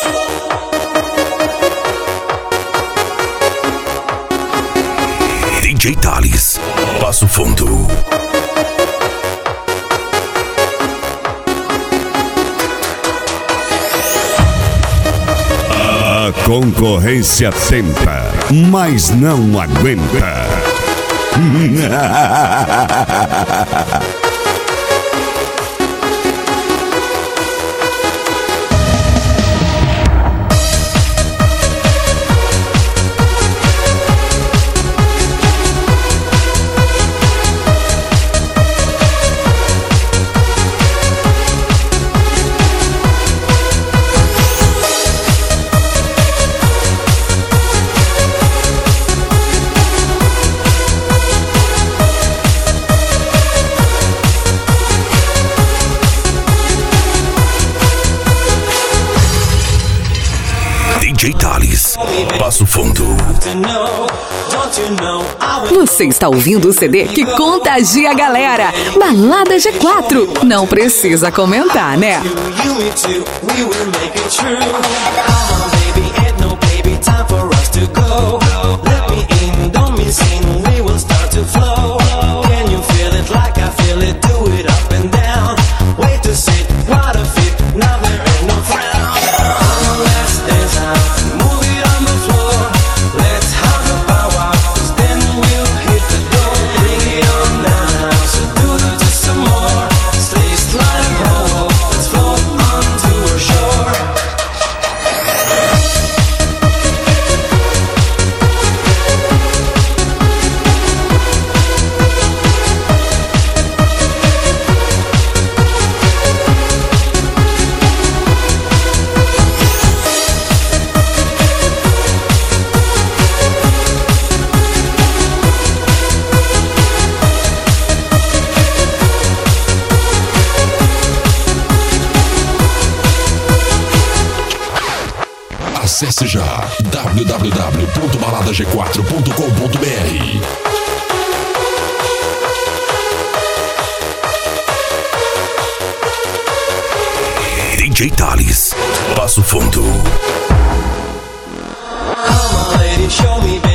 DJ Thales, Passo Fundo. A concorrência tenta, mas não aguenta. DJ Thales, Passo Fundo. Você está ouvindo o CD que contagia a galera. Balada G4. Não precisa comentar, né? Acesse já www.baladag4.com.br. DJ Thales, Passo Fundo. Come on, lady, show me, baby.